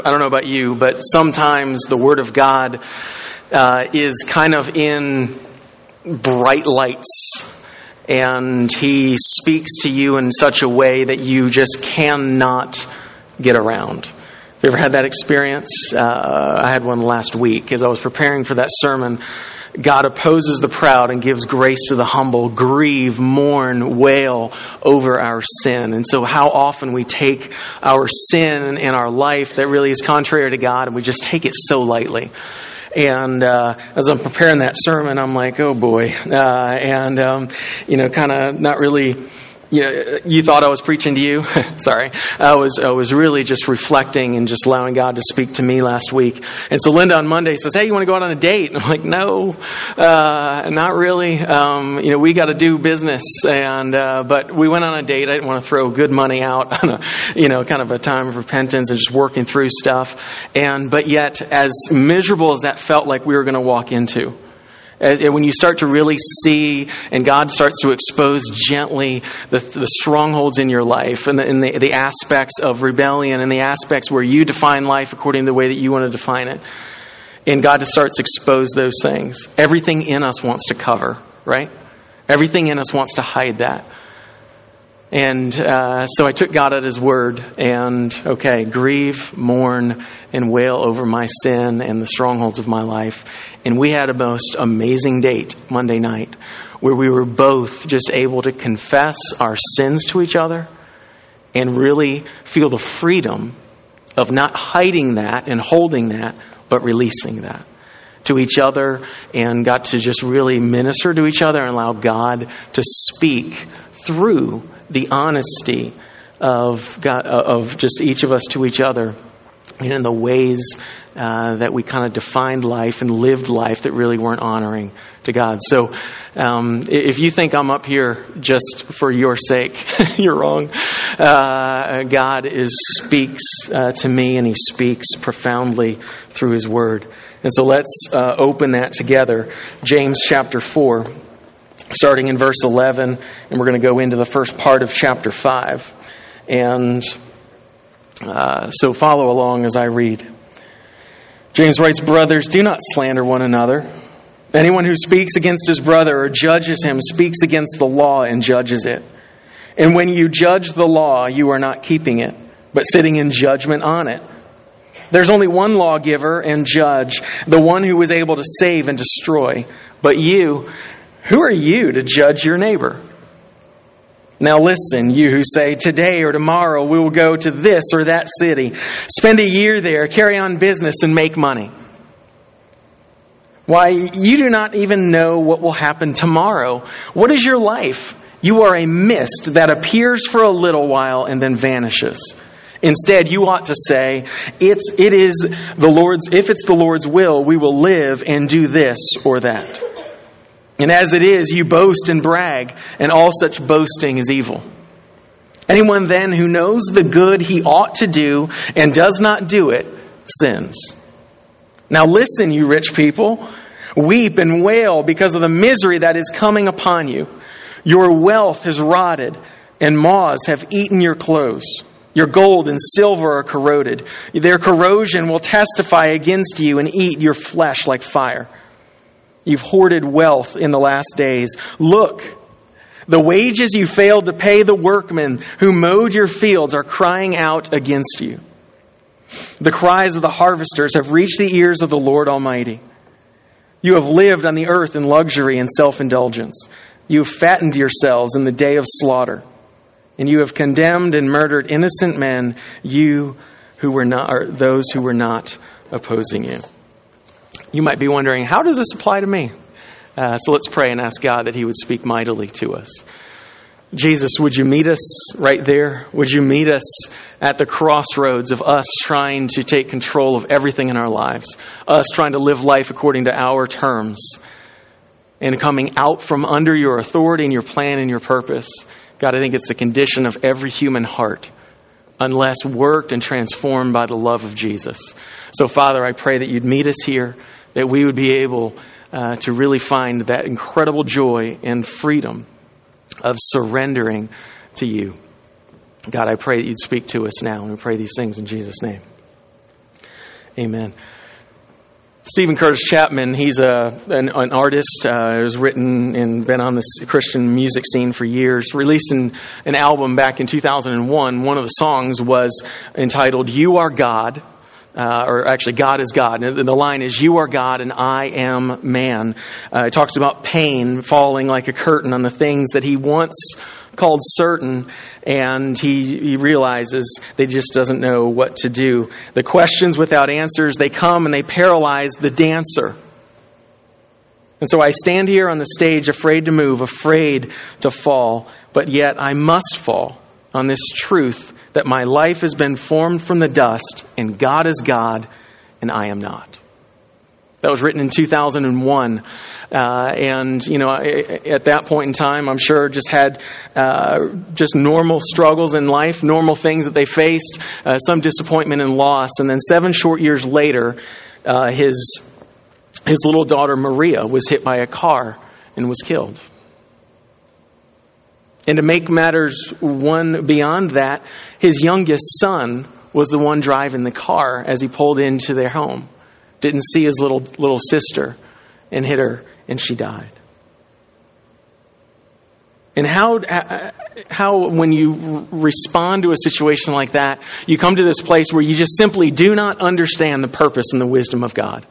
I don't know about you, but sometimes the Word of God is kind of in bright lights, and He speaks to you in such a way that you just cannot get around. Have you ever had that experience? I had one last week as I was preparing for that sermon. God opposes the proud and gives grace to the humble. Grieve, mourn, wail over our sin. And so how often we take our sin in our life that really is contrary to God, and we just take it so lightly. And as I'm preparing that sermon, I'm like, oh boy. Kind of not really... You thought I was preaching to you? Sorry. I was really just reflecting and just allowing God to speak to me last week. And so Linda on Monday says, hey, you want to go out on a date? And I'm like, no, not really. We got to do business. But we went on a date. I didn't want to throw good money out on a, kind of a time of repentance and just working through stuff. But yet, as miserable as that felt like we were going to walk into, when you start to really see and God starts to expose gently the strongholds in your life and the aspects of rebellion and the aspects where you define life according to the way that you want to define it. And God just starts to expose those things. Everything in us wants to cover, right? Everything in us wants to hide that. And so I took God at His word and, grieve, mourn, and wail over my sin and the strongholds of my life. And we had a most amazing date Monday night where we were both just able to confess our sins to each other and really feel the freedom of not hiding that and holding that, but releasing that to each other, and got to just really minister to each other and allow God to speak through the honesty of God, of just each of us to each other, and in the ways that we kind of defined life and lived life that really weren't honoring to God. So if you think I'm up here just for your sake, you're wrong. God speaks to me, and He speaks profoundly through His word. And so let's open that together. James chapter 4. Starting in verse 11, and we're going to go into the first part of chapter 5. And so follow along as I read. James writes, brothers, do not slander one another. Anyone who speaks against his brother or judges him speaks against the law and judges it. And when you judge the law, you are not keeping it, but sitting in judgment on it. There's only one lawgiver and judge, the one who is able to save and destroy. But you... who are you to judge your neighbor? Now listen, you who say, today or tomorrow we will go to this or that city, spend a year there, carry on business, and make money. Why, you do not even know what will happen tomorrow. What is your life? You are a mist that appears for a little while and then vanishes. Instead, you ought to say, if it's the Lord's will, we will live and do this or that. And as it is, you boast and brag, and all such boasting is evil. Anyone then who knows the good he ought to do and does not do it, sins. Now listen, you rich people, weep and wail because of the misery that is coming upon you. Your wealth has rotted, and moths have eaten your clothes. Your gold and silver are corroded. Their corrosion will testify against you and eat your flesh like fire. You've hoarded wealth in the last days. Look, the wages you failed to pay the workmen who mowed your fields are crying out against you. The cries of the harvesters have reached the ears of the Lord Almighty. You have lived on the earth in luxury and self-indulgence. You have fattened yourselves in the day of slaughter. And you have condemned and murdered innocent men, you who were not, or those who were not opposing you. You might be wondering, how does this apply to me? So let's pray and ask God that He would speak mightily to us. Jesus, would you meet us right there? Would you meet us at the crossroads of us trying to take control of everything in our lives, us trying to live life according to our terms, and coming out from under your authority and your plan and your purpose? God, I think it's the condition of every human heart, unless worked and transformed by the love of Jesus. So, Father, I pray that you'd meet us here, that we would be able to really find that incredible joy and freedom of surrendering to you. God, I pray that you'd speak to us now, and we pray these things in Jesus' name. Amen. Stephen Curtis Chapman, he's an artist who's written and been on this Christian music scene for years. Released an album back in 2001. One of the songs was entitled "You Are God," or actually "God is God." And the line is, "You are God and I am man." It talks about pain falling like a curtain on the things that he once called certain, and he realizes that he just doesn't know what to do. The questions without answers, they come and they paralyze the dancer. And so I stand here on the stage afraid to move, afraid to fall, but yet I must fall on this truth that my life has been formed from the dust, and God is God, and I am not. That was written in 2001. And, you know, at that point in time, I'm sure just had just normal struggles in life, normal things that they faced, some disappointment and loss. And then 7 short years later, his little daughter, Maria, was hit by a car and was killed. And to make matters one beyond that, his youngest son was the one driving the car as he pulled into their home. Didn't see his little sister and hit her, and she died. And how when you respond to a situation like that, you come to this place where you just simply do not understand the purpose and the wisdom of God.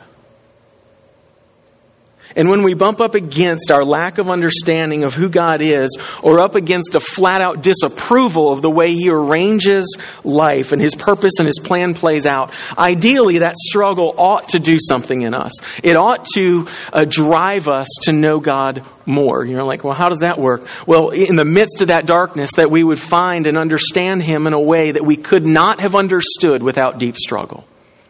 And when we bump up against our lack of understanding of who God is, or up against a flat-out disapproval of the way He arranges life and His purpose and His plan plays out, ideally that struggle ought to do something in us. It ought to drive us to know God more. You're like, well, how does that work? Well, in the midst of that darkness, that we would find and understand Him in a way that we could not have understood without deep struggle.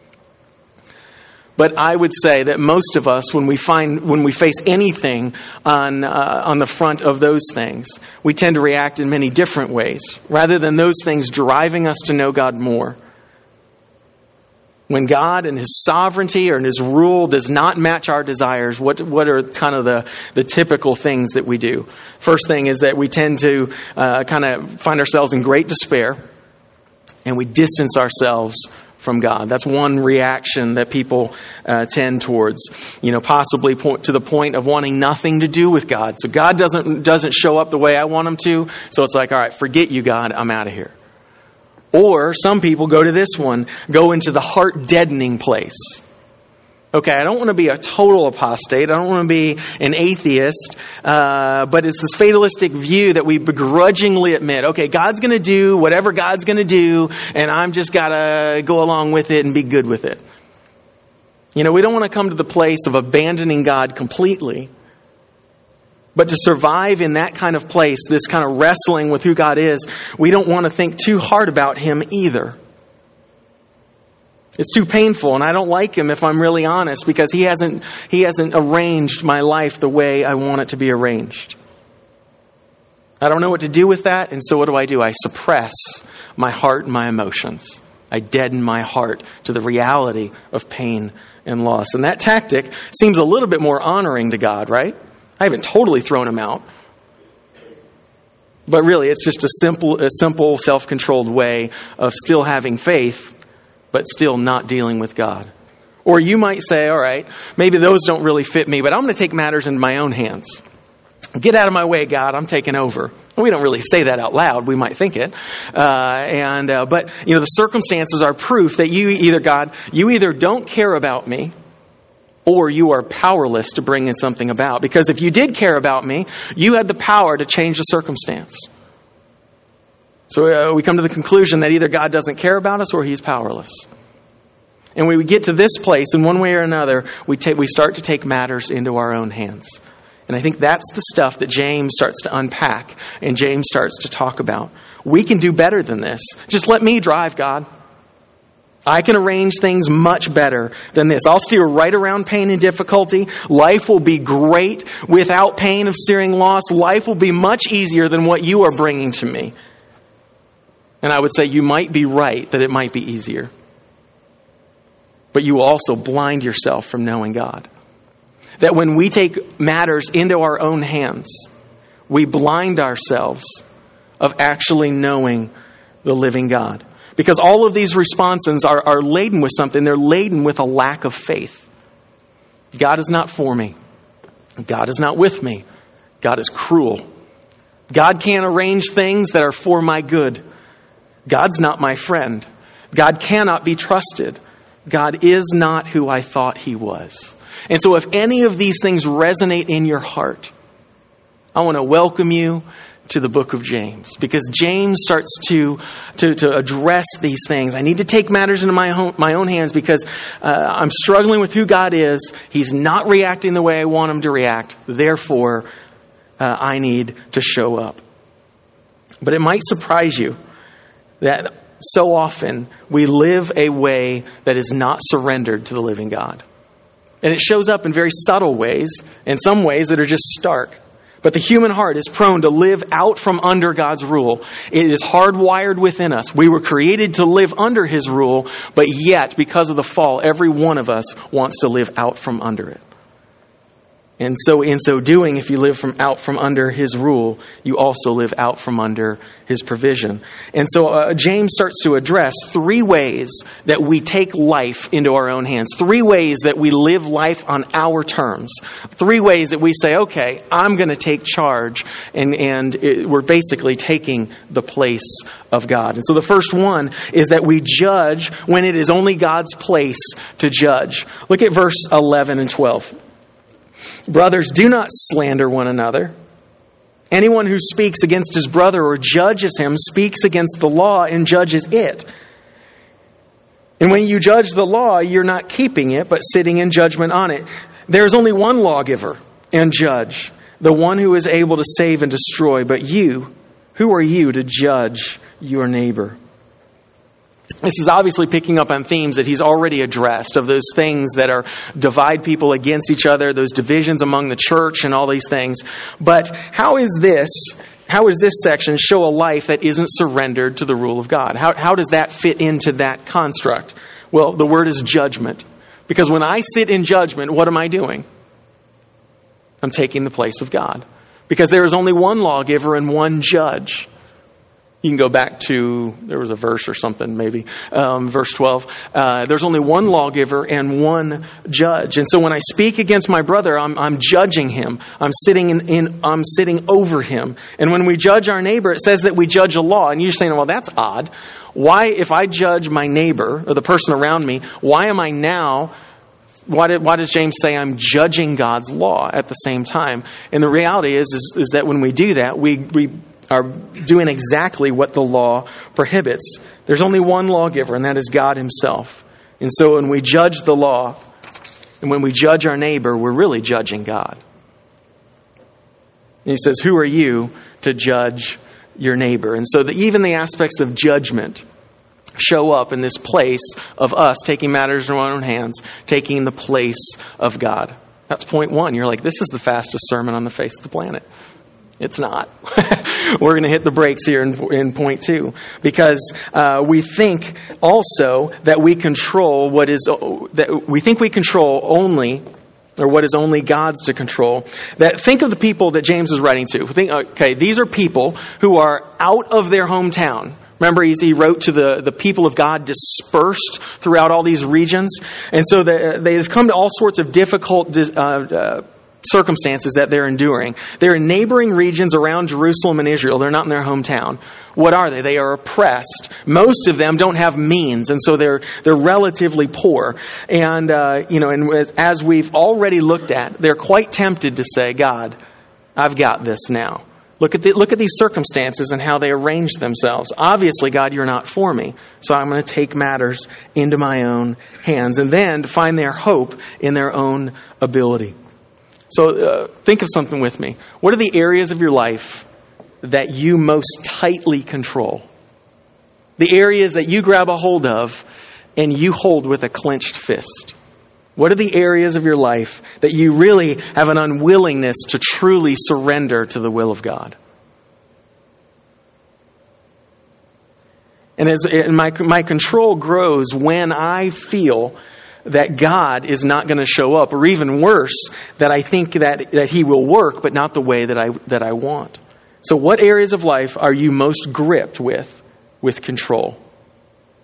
But I would say that most of us, when we face anything on the front of those things, we tend to react in many different ways, rather than those things driving us to know God more. When God and His sovereignty or His rule does not match our desires, what are kind of the typical things that we do? First thing is that we tend to kind of find ourselves in great despair, and we distance ourselves from God. That's one reaction that people tend towards, possibly to the point of wanting nothing to do with God. So God doesn't show up the way I want Him to. So it's like, all right, forget you, God, I'm out of here. Or some people go to this one, go into the heart deadening place. Okay, I don't want to be a total apostate. I don't want to be an atheist. But it's this fatalistic view that we begrudgingly admit, okay, God's going to do whatever God's going to do, and I'm just got to go along with it and be good with it. We don't want to come to the place of abandoning God completely. But to survive in that kind of place, this kind of wrestling with who God is, we don't want to think too hard about Him either. It's too painful, and I don't like Him if I'm really honest, because He hasn't arranged my life the way I want it to be arranged. I don't know what to do with that, and so what do? I suppress my heart and my emotions. I deaden my heart to the reality of pain and loss. And that tactic seems a little bit more honoring to God, right? I haven't totally thrown Him out. But really, it's just a simple, self-controlled way of still having faith, but still not dealing with God. Or you might say, all right, maybe those don't really fit me, but I'm going to take matters into my own hands. Get out of my way, God, I'm taking over. We don't really say that out loud. We might think it. But the circumstances are proof that you either don't care about me, or you are powerless to bring in something about. Because if you did care about me, you had the power to change the circumstance. So we come to the conclusion that either God doesn't care about us or He's powerless. And when we get to this place, in one way or another, we start to take matters into our own hands. And I think that's the stuff that James starts to unpack and James starts to talk about. We can do better than this. Just let me drive, God. I can arrange things much better than this. I'll steer right around pain and difficulty. Life will be great without pain of searing loss. Life will be much easier than what you are bringing to me. And I would say you might be right that it might be easier. But you will also blind yourself from knowing God. That when we take matters into our own hands, we blind ourselves of actually knowing the living God. Because all of these responses are laden with something. They're laden with a lack of faith. God is not for me. God is not with me. God is cruel. God can't arrange things that are for my good. God's not my friend. God cannot be trusted. God is not who I thought he was. And so if any of these things resonate in your heart, I want to welcome you to the book of James, because James starts to address these things. I need to take matters into my own hands because I'm struggling with who God is. He's not reacting the way I want him to react. Therefore, I need to show up. But it might surprise you that so often we live a way that is not surrendered to the living God. And it shows up in very subtle ways, in some ways that are just stark. But the human heart is prone to live out from under God's rule. It is hardwired within us. We were created to live under his rule, but yet, because of the fall, every one of us wants to live out from under it. And so in so doing, if you live out from under his rule, you also live out from under his provision. And so James starts to address 3 ways that we take life into our own hands. 3 ways that we live life on our terms. 3 ways that we say, okay, I'm going to take charge. And we're basically taking the place of God. And so the first one is that we judge when it is only God's place to judge. Look at verse 11 and 12. Brothers, do not slander one another. Anyone who speaks against his brother or judges him speaks against the law and judges it. And when you judge the law, you're not keeping it, but sitting in judgment on it. There is only one lawgiver and judge, the one who is able to save and destroy. But you, who are you to judge your neighbor? This is obviously picking up on themes that he's already addressed, of those things that divide people against each other, those divisions among the church and all these things. But how is this section show a life that isn't surrendered to the rule of God? How does that fit into that construct? Well, the word is judgment. Because when I sit in judgment, what am I doing? I'm taking the place of God. Because there is only one lawgiver and one judge. You can go back to, there was a verse or something maybe, verse 12. There's only one lawgiver and one judge. And so when I speak against my brother, I'm judging him. I'm sitting over him. And when we judge our neighbor, it says that we judge a law. And you're saying, well, that's odd. Why, if I judge my neighbor or the person around me, why does James say I'm judging God's law at the same time? And the reality is that when we do that, we are doing exactly what the law prohibits. There's only one lawgiver, and that is God himself. And so when we judge the law, and when we judge our neighbor, we're really judging God. And he says, who are you to judge your neighbor? And so even the aspects of judgment show up in this place of us taking matters in our own hands, taking the place of God. That's point 1. You're like, this is the fastest sermon on the face of the planet. It's not. We're going to hit the brakes here in point 2, because we think also that we control what is only God's to control. Think of the people that James is writing to. These are people who are out of their hometown. Remember, he wrote to the people of God dispersed throughout all these regions, and so they've come to all sorts of difficult circumstances that they're enduring. They're in neighboring regions around Jerusalem and Israel. They're not in their hometown. What are they? They are oppressed. Most of them don't have means, and so they're relatively poor. And as we've already looked at, they're quite tempted to say, God, I've got this now. Look at these circumstances and how they arrange themselves. Obviously, God, you're not for me, so I'm going to take matters into my own hands, and then to find their hope in their own ability. So think of something with me. What are the areas of your life that you most tightly control? The areas that you grab a hold of and you hold with a clenched fist. What are the areas of your life that you really have an unwillingness to truly surrender to the will of God? And as my control grows when I feel that God is not going to show up, or even worse, that I think that he will work, but not the way that I want. So what areas of life are you most gripped with control?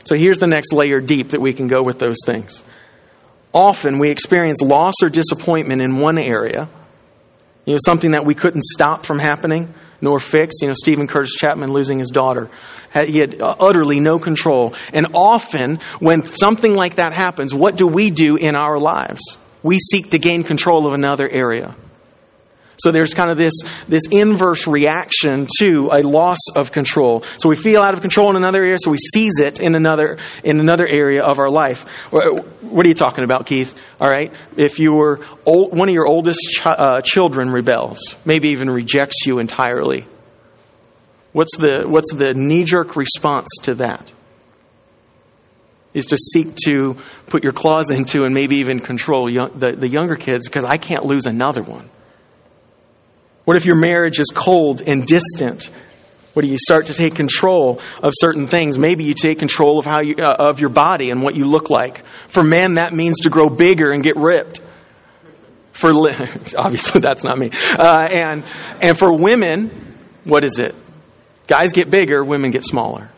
So here's the next layer deep that we can go with those things. Often we experience loss or disappointment in one area, something that we couldn't stop from happening nor fix. Stephen Curtis Chapman losing his daughter. He had utterly no control. And often when something like that happens, what do we do in our lives? We seek to gain control of another area. So there's kind of this inverse reaction to a loss of control. So we feel out of control in another area, so we seize it in another area of our life. What are you talking about, Keith? All right, if one of your oldest children rebels, maybe even rejects you entirely, what's the knee-jerk response to that? Is to seek to put your claws into and maybe even control the younger kids, because I can't lose another one. What if your marriage is cold and distant? What do you start to take control of certain things? Maybe you take control of of your body and what you look like. For men, that means to grow bigger and get ripped. Obviously, that's not me. And for women, what is it? Guys get bigger, women get smaller.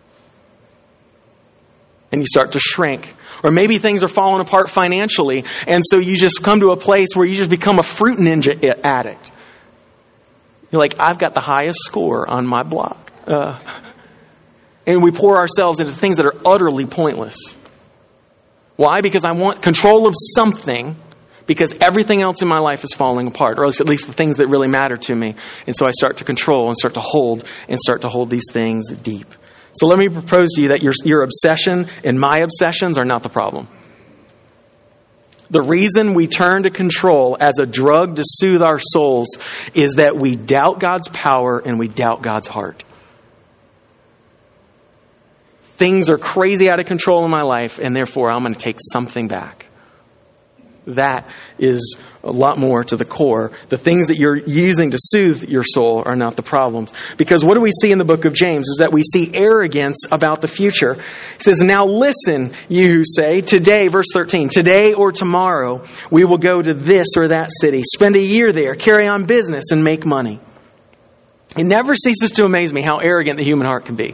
And you start to shrink. Or maybe things are falling apart financially, and so you just come to a place where you just become a fruit ninja addict. You're like, I've got the highest score on my block. And we pour ourselves into things that are utterly pointless. Why? Because I want control of something, because everything else in my life is falling apart, or at least the things that really matter to me. And so I start to control and start to hold these things deep. So let me propose to you that your obsession and my obsessions are not the problem. The reason we turn to control as a drug to soothe our souls is that we doubt God's power and we doubt God's heart. Things are crazy out of control in my life, and therefore I'm going to take something back. That is a lot more to the core. The things that you're using to soothe your soul are not the problems. Because what do we see in the book of James is that we see arrogance about the future. It says, now listen, you who say, today, verse 13, today or tomorrow, we will go to this or that city, spend a year there, carry on business, and make money. It never ceases to amaze me how arrogant the human heart can be.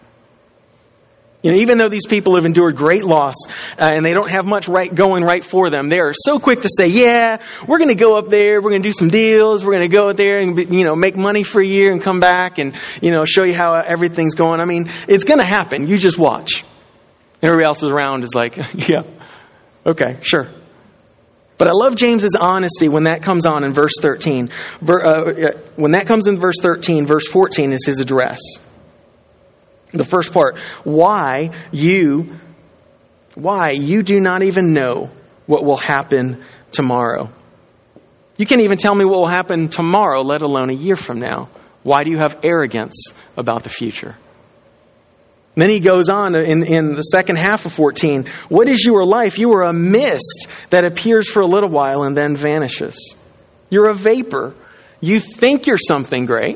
Even though these people have endured great loss and they don't have much going right for them, they are so quick to say, yeah, we're going to go up there, we're going to do some deals, we're going to go up there and make money for a year and come back and show you how everything's going. I mean, it's going to happen. You just watch. Everybody else around is like, yeah, okay, sure. But I love James's honesty when that comes on in verse 13. When that comes in verse 13, verse 14 is his address. The first part, why you do not even know what will happen tomorrow. You can't even tell me what will happen tomorrow, let alone a year from now. Why do you have arrogance about the future? And then he goes on in the second half of 14. What is your life? You are a mist that appears for a little while and then vanishes. You're a vapor. You think you're something great,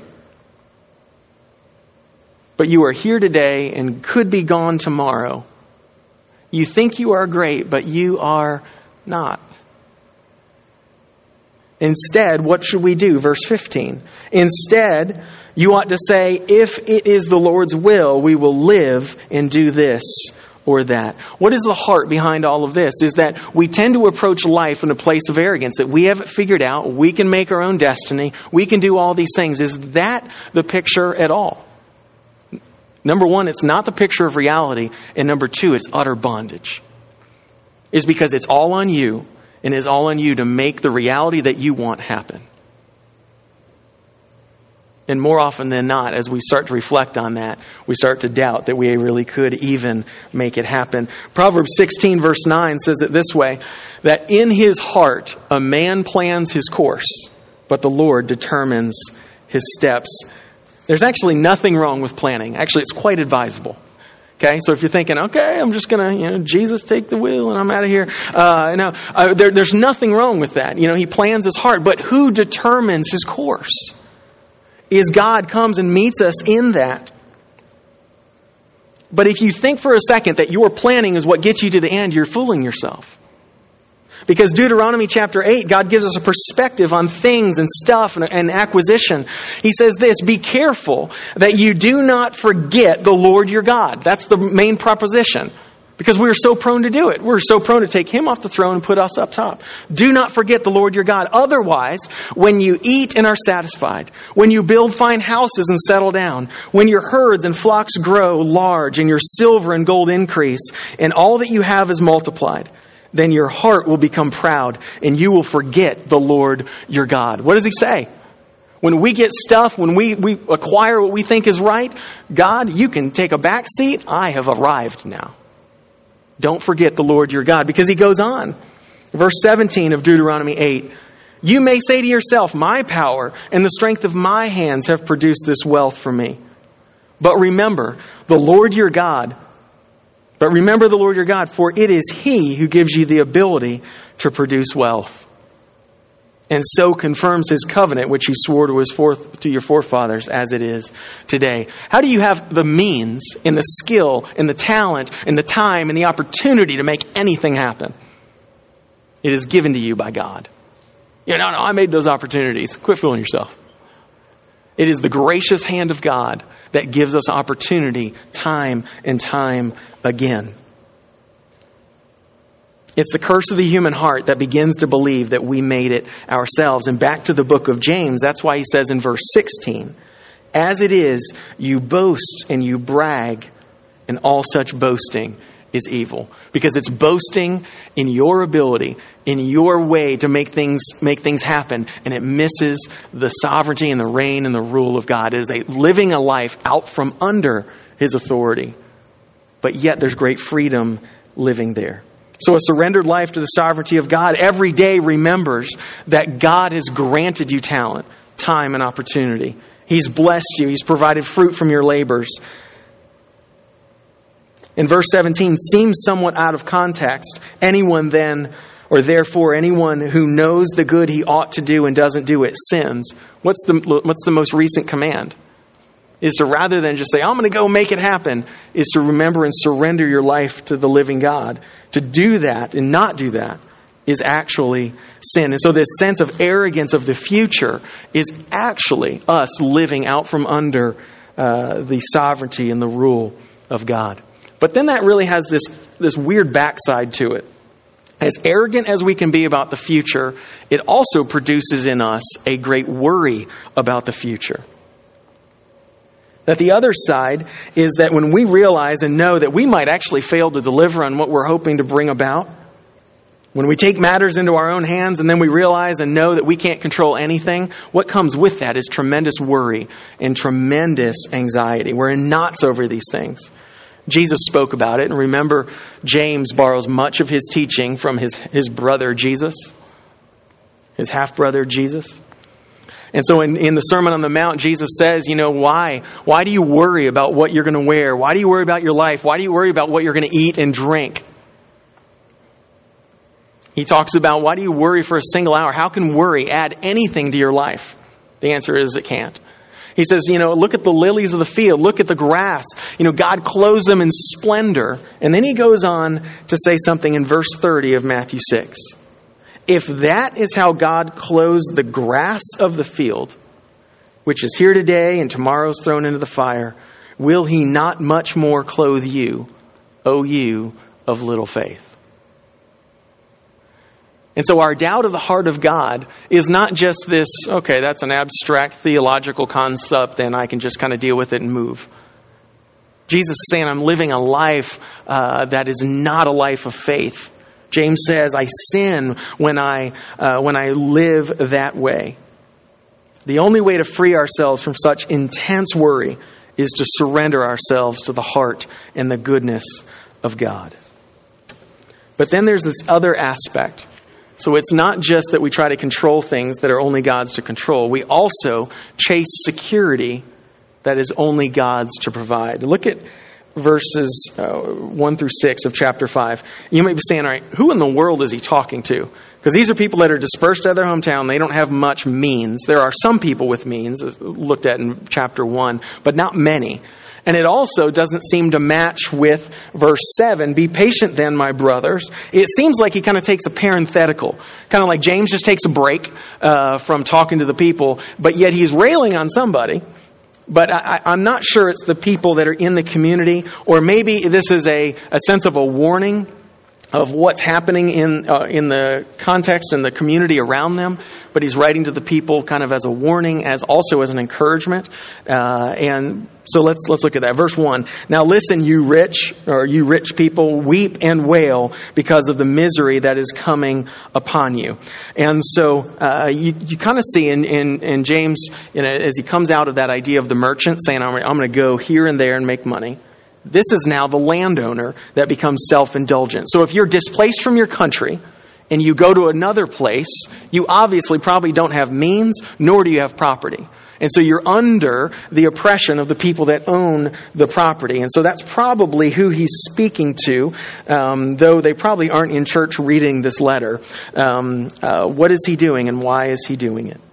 but you are here today and could be gone tomorrow. You think you are great, but you are not. Instead, what should we do? Verse 15. Instead, you ought to say, if it is the Lord's will, we will live and do this or that. What is the heart behind all of this? Is that we tend to approach life in a place of arrogance, that we have it figured out, we can make our own destiny, we can do all these things. Is that the picture at all? Number one, it's not the picture of reality. And number two, it's utter bondage. It's because it's all on you, and it's all on you to make the reality that you want happen. And more often than not, as we start to reflect on that, we start to doubt that we really could even make it happen. Proverbs 16 verse 9 says it this way, that in his heart a man plans his course, but the Lord determines his steps. There's actually nothing wrong with planning. Actually, it's quite advisable. Okay, so if you're thinking, okay, I'm just going to, Jesus take the wheel and I'm out of here. There's nothing wrong with that. He plans his heart, but who determines his course? Is God comes and meets us in that. But if you think for a second that your planning is what gets you to the end, you're fooling yourself. Because Deuteronomy chapter 8, God gives us a perspective on things and stuff and acquisition. He says this, be careful that you do not forget the Lord your God. That's the main proposition. Because we are so prone to do it. We're so prone to take him off the throne and put us up top. Do not forget the Lord your God. Otherwise, when you eat and are satisfied, when you build fine houses and settle down, when your herds and flocks grow large and your silver and gold increase, and all that you have is multiplied, then your heart will become proud and you will forget the Lord your God. What does he say? When we get stuff, when we acquire what we think is right, God, you can take a back seat. I have arrived now. Don't forget the Lord your God, because he goes on. Verse 17 of Deuteronomy 8. You may say to yourself, my power and the strength of my hands have produced this wealth for me. But remember the Lord your God. For it is he who gives you the ability to produce wealth. And so confirms his covenant, which he swore to your forefathers, as it is today. How do you have the means and the skill and the talent and the time and the opportunity to make anything happen? It is given to you by God. No, I made those opportunities. Quit fooling yourself. It is the gracious hand of God that gives us opportunity time and time again. It's the curse of the human heart that begins to believe that we made it ourselves. And back to the book of James, that's why he says in verse 16, as it is, you boast and you brag, and all such boasting is evil. Because it's boasting in your ability, in your way to make things happen, and it misses the sovereignty and the reign and the rule of God. It is living a life out from under his authority. But yet there's great freedom living there. So a surrendered life to the sovereignty of God every day remembers that God has granted you talent, time, and opportunity. He's blessed you. He's provided fruit from your labors. In verse 17 seems somewhat out of context. Anyone then, or therefore anyone who knows the good he ought to do and doesn't do it sins. What's the most recent command? Is to, rather than just say, I'm going to go make it happen, is to remember and surrender your life to the living God. To do that and not do that is actually sin. And so this sense of arrogance of the future is actually us living out from under the sovereignty and the rule of God. But then that really has this weird backside to it. As arrogant as we can be about the future, it also produces in us a great worry about the future. That the other side is that when we realize and know that we might actually fail to deliver on what we're hoping to bring about, when we take matters into our own hands and then we realize and know that we can't control anything, what comes with that is tremendous worry and tremendous anxiety. We're in knots over these things. Jesus spoke about it, and remember, James borrows much of his teaching from his brother Jesus, his half-brother Jesus. And so in the Sermon on the Mount, Jesus says, why? Why do you worry about what you're going to wear? Why do you worry about your life? Why do you worry about what you're going to eat and drink? He talks about, why do you worry for a single hour? How can worry add anything to your life? The answer is it can't. He says, look at the lilies of the field. Look at the grass. God clothes them in splendor. And then he goes on to say something in verse 30 of Matthew 6. If that is how God clothes the grass of the field, which is here today and tomorrow is thrown into the fire, will he not much more clothe you, O you of little faith? And so our doubt of the heart of God is not just this, okay, that's an abstract theological concept and I can just kind of deal with it and move. Jesus is saying I'm living a life that is not a life of faith. James says, I sin when I live that way. The only way to free ourselves from such intense worry is to surrender ourselves to the heart and the goodness of God. But then there's this other aspect. So it's not just that we try to control things that are only God's to control. We also chase security that is only God's to provide. Look at verses 1 through 6 of chapter 5. You might be saying, all right, who in the world is he talking to? Because these are people that are dispersed out of their hometown. They don't have much means. There are some people with means, as looked at in chapter 1, but not many. And it also doesn't seem to match with verse 7. Be patient then, my brothers. It seems like he kind of takes a parenthetical. Kind of like James just takes a break from talking to the people, but yet he's railing on somebody. But I'm not sure it's the people that are in the community, or maybe this is a sense of a warning of what's happening in the context and the community around them. But he's writing to the people kind of as a warning, as also as an encouragement. And so let's look at that. Verse 1. Now listen, you rich people, weep and wail because of the misery that is coming upon you. And so you kind of see in James, as he comes out of that idea of the merchant saying, I'm going to go here and there and make money. This is now the landowner that becomes self-indulgent. So if you're displaced from your country and you go to another place, you obviously probably don't have means, nor do you have property. And so you're under the oppression of the people that own the property. And so that's probably who he's speaking to, though they probably aren't in church reading this letter. What is he doing and why is he doing it?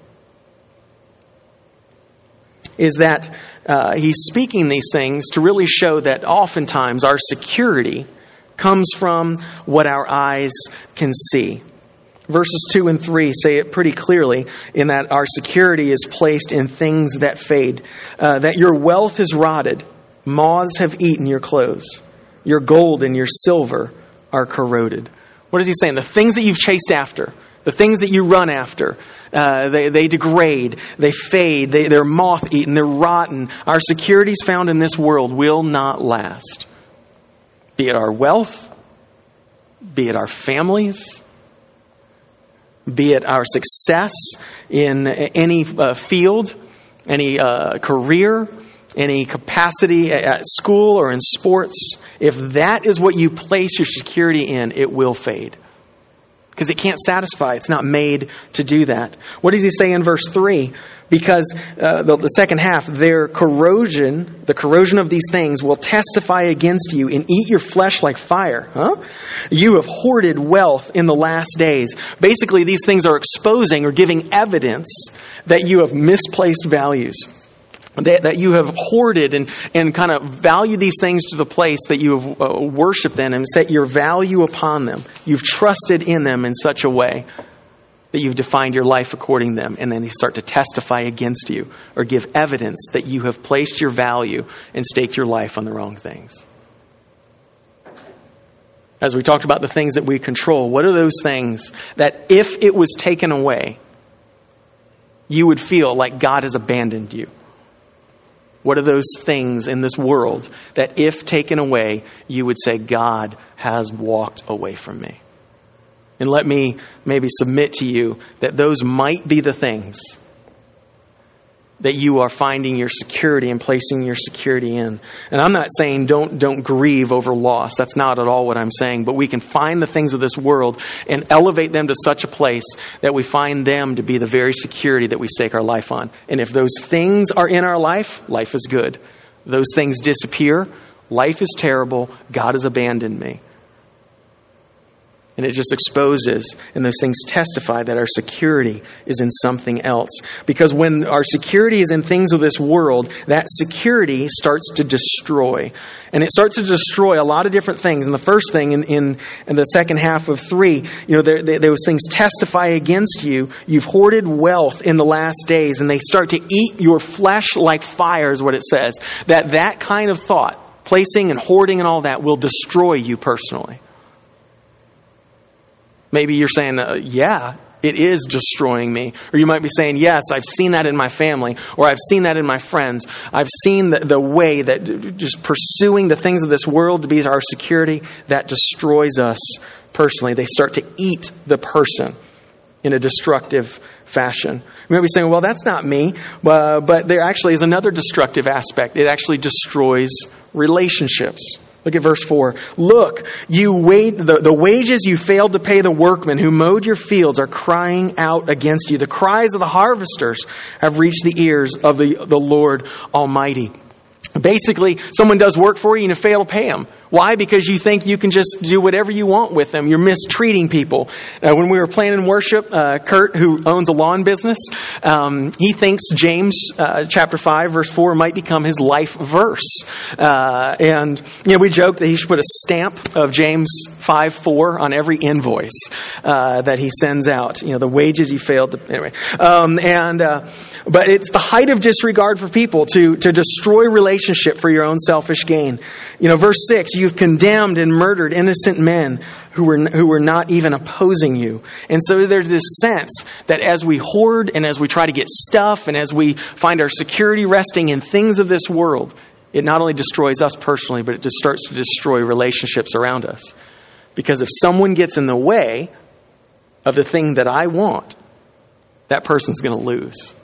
Is that he's speaking these things to really show that oftentimes our security comes from what our eyes can see. Verses 2 and 3 say it pretty clearly in that our security is placed in things that fade, that your wealth is rotted, moths have eaten your clothes, your gold and your silver are corroded. What is he saying? The things that you've chased after, the things that you run after, they degrade, they fade, they're moth-eaten, they're rotten. Our securities found in this world will not last. Be it our wealth, be it our families, be it our success in any field, any career, any capacity at school or in sports. If that is what you place your security in, it will fade. Because it can't satisfy. It's not made to do that. What does he say in verse 3? Because the second half, the corrosion of these things will testify against you and eat your flesh like fire. You have hoarded wealth in the last days. Basically, these things are exposing or giving evidence that you have misplaced values. That you have hoarded and kind of valued these things to the place that you have worshipped in and set your value upon them. You've trusted in them in such a way that you've defined your life according to them, and then they start to testify against you or give evidence that you have placed your value and staked your life on the wrong things. As we talked about the things that we control, what are those things that if it was taken away, you would feel like God has abandoned you? What are those things in this world that if taken away, you would say, God has walked away from me? And let me maybe submit to you that those might be the things that you are finding your security and placing your security in. And I'm not saying don't grieve over loss. That's not at all what I'm saying. But we can find the things of this world and elevate them to such a place that we find them to be the very security that we stake our life on. And if those things are in our life, life is good. Those things disappear, life is terrible, God has abandoned me. And it just exposes, and those things testify that our security is in something else. Because when our security is in things of this world, that security starts to destroy. And it starts to destroy a lot of different things. And the first thing in the second half of 3, those things testify against you. You've hoarded wealth in the last days, and they start to eat your flesh like fire, is what it says. That kind of thought, placing and hoarding and all that, will destroy you personally. Maybe you're saying, yeah, it is destroying me. Or you might be saying, yes, I've seen that in my family, or I've seen that in my friends. I've seen the way that just pursuing the things of this world to be our security, that destroys us personally. They start to eat the person in a destructive fashion. You might be saying, well, that's not me. But there actually is another destructive aspect. It actually destroys relationships. Look at verse 4. Look, the wages you failed to pay the workmen who mowed your fields are crying out against you. The cries of the harvesters have reached the ears of the Lord Almighty. Basically, someone does work for you and you fail to pay them. Why? Because you think you can just do whatever you want with them. You're mistreating people. When we were planning worship, Kurt, who owns a lawn business, he thinks James chapter 5, verse 4 might become his life verse. And we joke that he should put a stamp of James 5:4 on every invoice that he sends out. The wages you failed to... Anyway. But it's the height of disregard for people to destroy relationship for your own selfish gain. Verse 6, you've condemned and murdered innocent men who were not even opposing you. And so there's this sense that as we hoard and as we try to get stuff and as we find our security resting in things of this world, it not only destroys us personally, but it just starts to destroy relationships around us. Because if someone gets in the way of the thing that I want, that person's going to lose.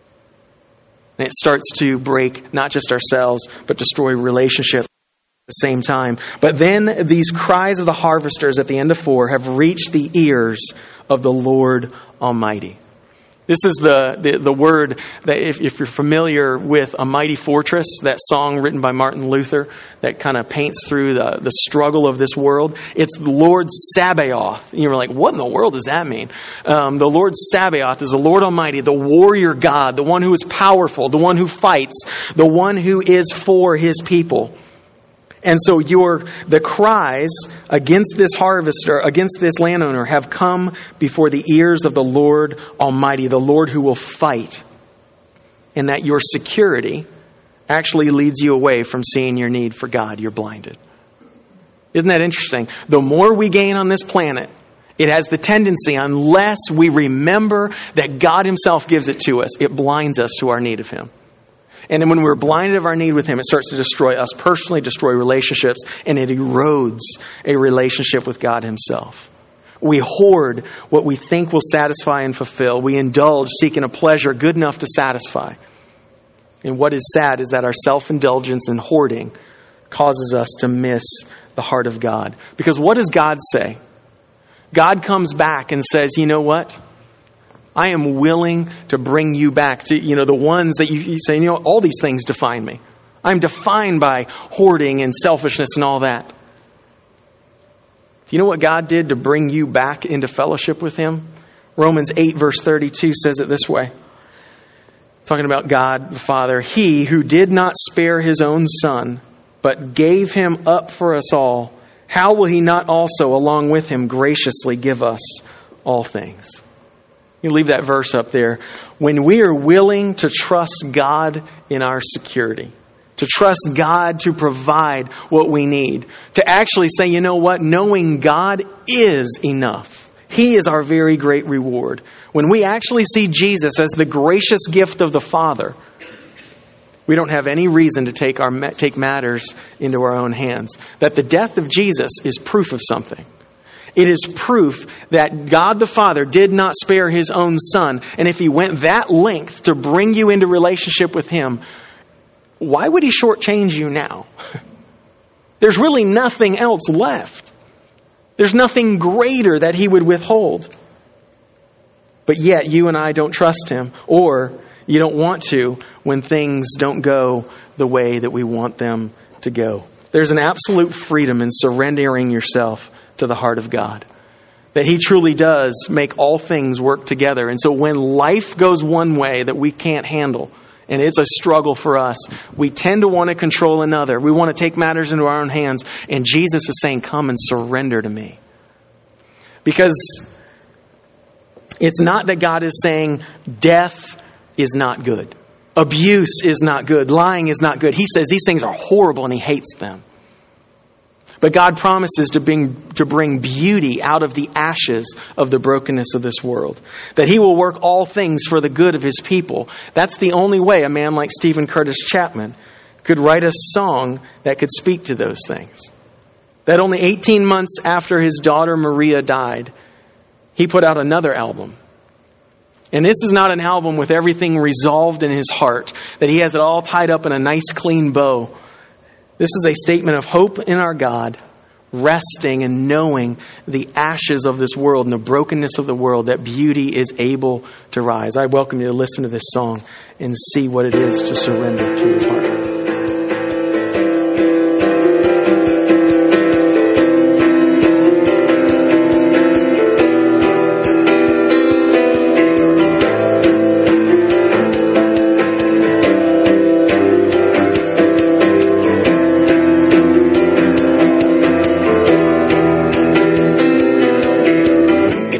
And it starts to break not just ourselves, but destroy relationships at the same time. But then these cries of the harvesters at the end of 4 have reached the ears of the Lord Almighty. This is the word that if you're familiar with A Mighty Fortress, that song written by Martin Luther that kind of paints through the struggle of this world. It's the Lord Sabaoth. And you're like, what in the world does that mean? The Lord Sabaoth is the Lord Almighty, the warrior God, the one who is powerful, the one who fights, the one who is for his people. And so the cries against this harvester, against this landowner, have come before the ears of the Lord Almighty, the Lord who will fight. And that your security actually leads you away from seeing your need for God. You're blinded. Isn't that interesting? The more we gain on this planet, it has the tendency, unless we remember that God himself gives it to us, it blinds us to our need of him. And then when we're blinded of our need with him, it starts to destroy us personally, destroy relationships, and it erodes a relationship with God himself. We hoard what we think will satisfy and fulfill. We indulge, seeking a pleasure good enough to satisfy. And what is sad is that our self-indulgence and hoarding causes us to miss the heart of God. Because what does God say? God comes back and says, you know what? I am willing to bring you back to, the ones that you say, all these things define me. I'm defined by hoarding and selfishness and all that. Do you know what God did to bring you back into fellowship with him? Romans 8 verse 32 says it this way. Talking about God the Father. He who did not spare his own son, but gave him up for us all, how will he not also along with him graciously give us all things? You leave that verse up there. When we are willing to trust God in our security, to trust God to provide what we need, to actually say, you know what, knowing God is enough. He is our very great reward. When we actually see Jesus as the gracious gift of the Father, we don't have any reason to take matters into our own hands. That the death of Jesus is proof of something. It is proof that God the Father did not spare his own son. And if he went that length to bring you into relationship with him, why would he shortchange you now? There's really nothing else left. There's nothing greater that he would withhold. But yet you and I don't trust him, or you don't want to when things don't go the way that we want them to go. There's an absolute freedom in surrendering yourself to the heart of God. That he truly does make all things work together. And so when life goes one way that we can't handle, and it's a struggle for us, we tend to want to control another. We want to take matters into our own hands. And Jesus is saying, come and surrender to me. Because it's not that God is saying death is not good. Abuse is not good. Lying is not good. He says these things are horrible and he hates them. But God promises to bring beauty out of the ashes of the brokenness of this world. That he will work all things for the good of his people. That's the only way a man like Stephen Curtis Chapman could write a song that could speak to those things. That only 18 months after his daughter Maria died, he put out another album. And this is not an album with everything resolved in his heart, that he has it all tied up in a nice clean bow. This is a statement of hope in our God, resting and knowing the ashes of this world and the brokenness of the world, that beauty is able to rise. I welcome you to listen to this song and see what it is to surrender to his heart.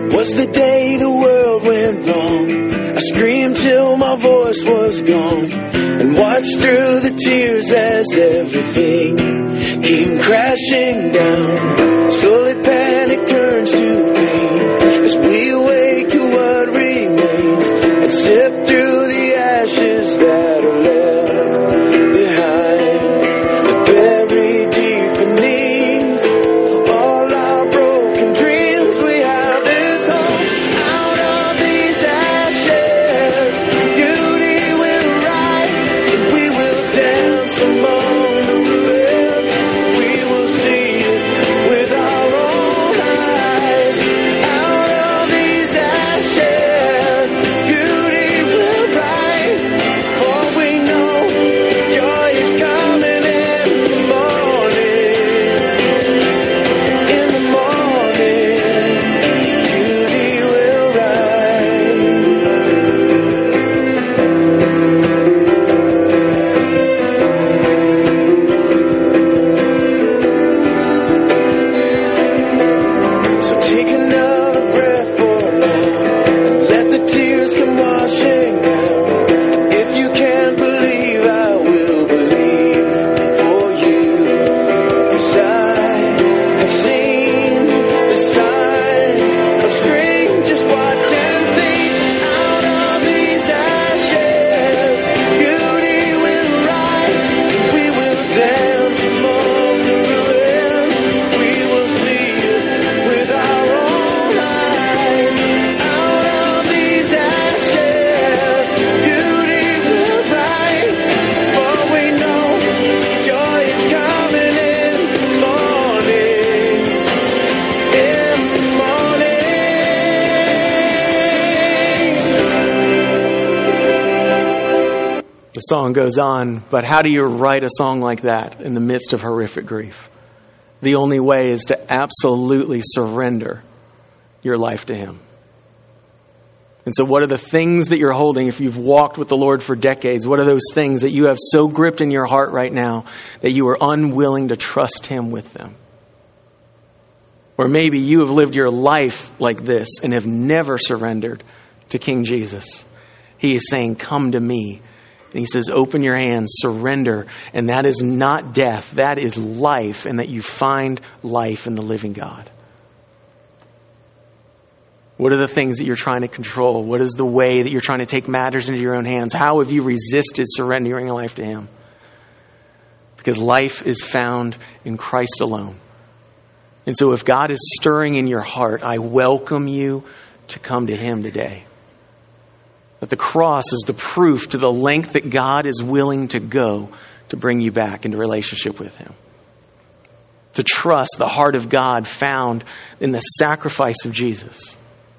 Was the day the world went wrong. I screamed till my voice was gone and watched through the tears as everything came crashing down. Slowly panic turns to pain as we awake to what remains and sift through the ashes that are left behind. And buried deep beneath all our broken dreams, we have this hope. Out of these ashes, beauty will rise, and we will dance among the ruins. We will see it with our own eyes. Out of these ashes, beauty will rise, for we know joy is coming in the morning. In the morning, beauty will rise. So take another breath for now. Let the tears come washing down. And if you can't believe, I will believe for you. 'Cause I have seen the signs of spring. Just watch and see. Out of these ashes, beauty will rise. We will dance among the ruins. We will see it with our own eyes. Out of these ashes, beauty will rise, for we know joy is coming in the morning. In the morning. The song goes on, but how do you write a song like that in the midst of horrific grief? The only way is to absolutely surrender your life to Him. And so what are the things that you're holding if you've walked with the Lord for decades? What are those things that you have so gripped in your heart right now that you are unwilling to trust Him with them? Or maybe you have lived your life like this and have never surrendered to King Jesus. He is saying, come to me. And He says, open your hands, surrender. And that is not death. That is life, and that you find life in the living God. What are the things that you're trying to control? What is the way that you're trying to take matters into your own hands? How have you resisted surrendering your life to Him? Because life is found in Christ alone. And so if God is stirring in your heart, I welcome you to come to Him today. That the cross is the proof to the length that God is willing to go to bring you back into relationship with Him. To trust the heart of God found in the sacrifice of Jesus.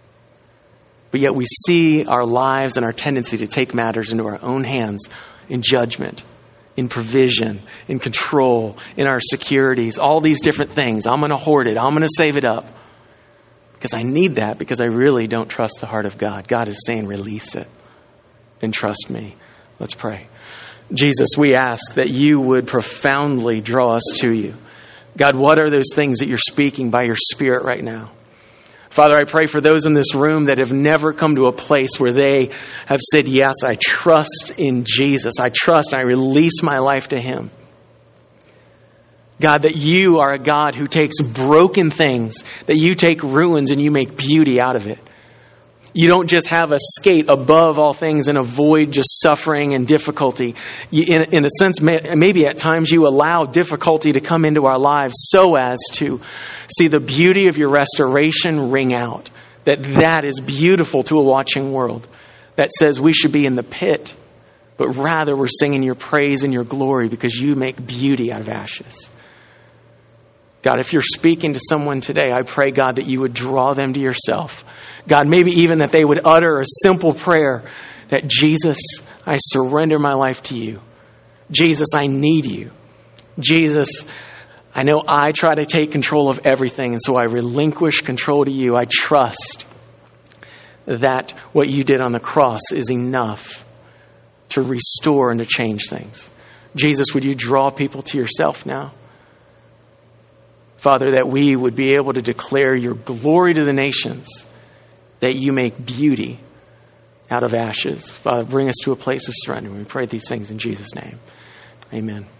But yet we see our lives and our tendency to take matters into our own hands in judgment, in provision, in control, in our securities, all these different things. I'm going to hoard it. I'm going to save it up. Because I need that, because I really don't trust the heart of God. God is saying, release it and trust me. Let's pray. Jesus, we ask that you would profoundly draw us to you. God, what are those things that you're speaking by your Spirit right now? Father, I pray for those in this room that have never come to a place where they have said, yes, I trust in Jesus. I trust, I release my life to Him. God, that you are a God who takes broken things, that you take ruins and you make beauty out of it. You don't just have us skate above all things and avoid just suffering and difficulty. In a sense, maybe at times you allow difficulty to come into our lives so as to see the beauty of your restoration ring out. That is beautiful to a watching world that says we should be in the pit, but rather we're singing your praise and your glory because you make beauty out of ashes. God, if you're speaking to someone today, I pray, God, that you would draw them to yourself. God, maybe even that they would utter a simple prayer that, Jesus, I surrender my life to you. Jesus, I need you. Jesus, I know I try to take control of everything, and so I relinquish control to you. I trust that what you did on the cross is enough to restore and to change things. Jesus, would you draw people to yourself now? Father, that we would be able to declare your glory to the nations that you make beauty out of ashes. Father, bring us to a place of surrender. We pray these things in Jesus' name. Amen.